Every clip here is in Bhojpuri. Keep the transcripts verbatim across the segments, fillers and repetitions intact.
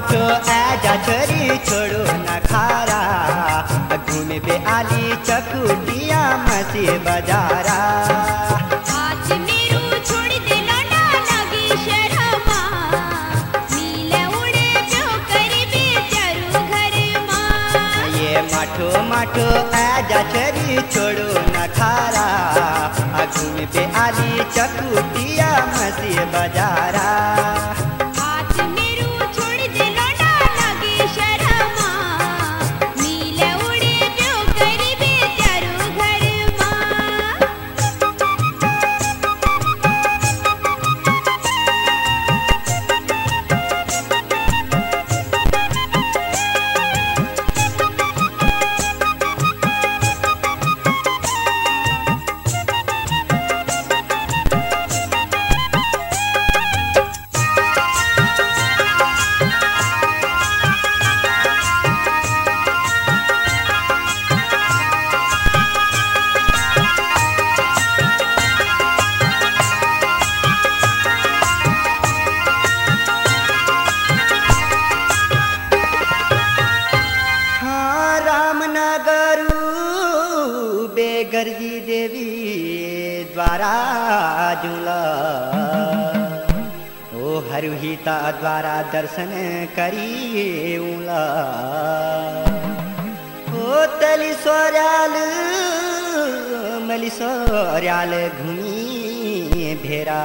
माठो आजा छोरी छोड़ो न खारा घूमे पे आली चकुटिया मसी बजारा आज मेरू छोड़ दे लौटा लगी शर्मा मिले उड़े जो करबे चारू घर मां ये माठो माठो आजा छोरी छोड़ो न खारा घूमे पे आली चकुटिया मसी बजारा आज मेरू छोड़ दे लौटा लगी शर्मा मिले उड़े जो करबे चारू घर मां हाँ रामनगरू बेगरजी देवी द्वारा जुला ओ हरुहिता द्वारा दर्शन करी उला ओ तली सोर्याल मली सोर्याल घूमी भेरा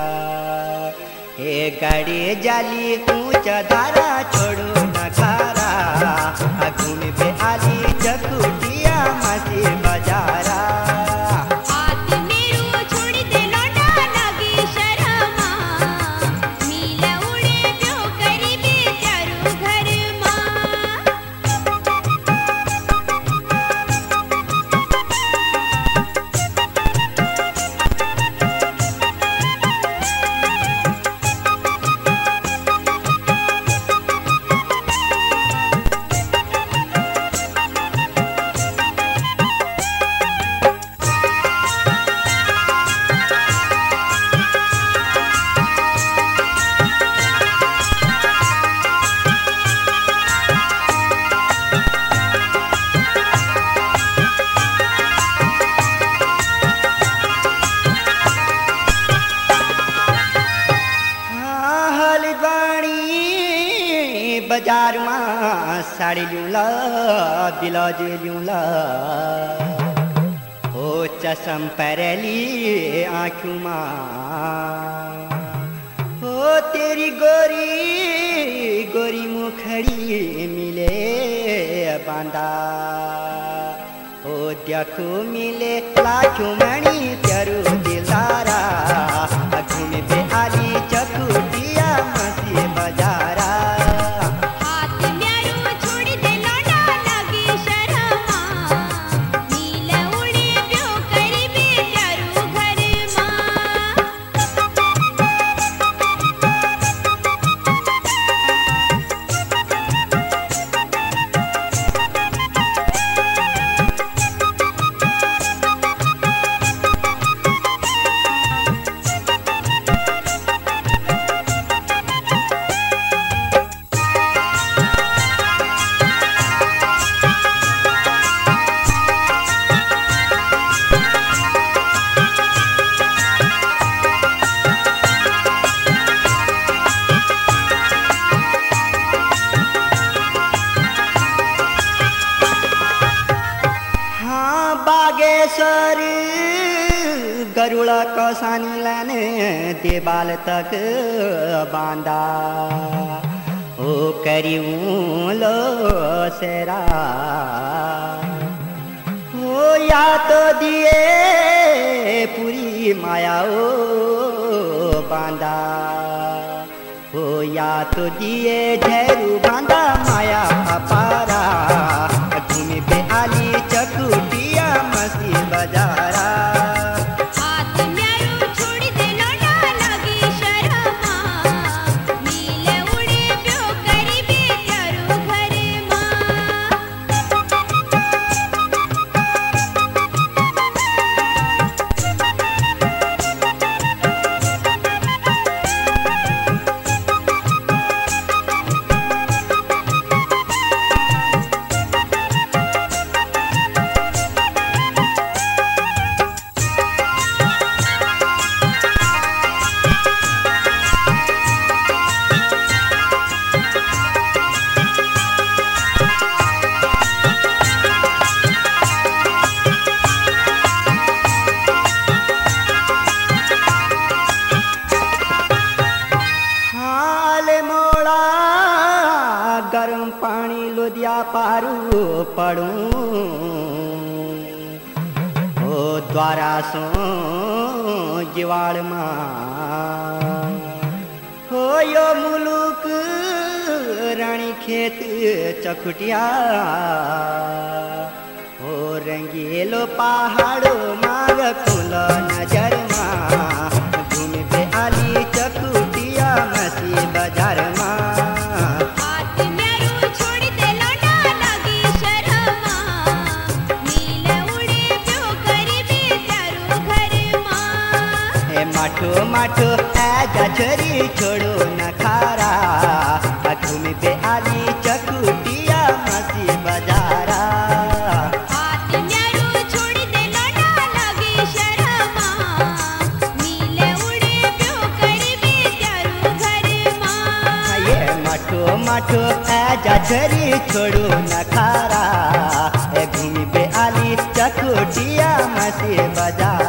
हे गाड़ी जाली ऊंचा धारा छोड़ो न खारा घूमे पे आली चकुटिया मसी बजारा आज मेरू छोड़ दे लौटा लगी शर्मा मिले उड़े जो करबे चारू घर मां हाँ हलद्वाणी बाजार में साड़ी लूला ब्लाउज लूला ओ चश्म परेली आँखों में ओ तेरी गोरी गोरी मुखड़ी मिले बांदा ओ देखो मिले लाखों मणि तेरू दिलारा घूमे पे आली चकुटिया मसी बजारा हाथ मेरू छोड़ दे लौटा लगी शर्मा मिले उड़े जो करबे चारू घर मां हाँ बागेश्वर गरुड़ा कौसानी लाने देवाल तक बांधा ओ करियूं लो सेरा ओ या तो दिए पूरी माया ओ बांधा ओ या तो दिए झेरू बांधा माया अपारा घूमे पे आली चकुटिया मसी बजारा आज मेरू छोड़ दे लौटा लगी शर्मा मिले उड़े जो करबे चारू घर मां पारू पड़ूं ओ द्वारा सो जिवाड़ मां हो यो मुलुक रानी खेत चखुटिया हो रंगीलो पहाड़ो मांग कुल नजर मां घूम पे आली चकुटिया मसी बाजार मां हाथ म्यारू छोड़ दे लोटा लगी शरमा नील उड़े प्यो करीबी तारू घर मां हे माठो माठो आजा छरी छोड़ो न खारा घूम पे आली चकुटिया मसी बाजारा हाथ म्यारू छोड़ दे लोटा लगी शरमा नील उड़े प्यो करीबी तारू घर मां ये माठो माठो आजा छरी छोड़ो न खारा घूम पे आली चकुटिया मसी बाजार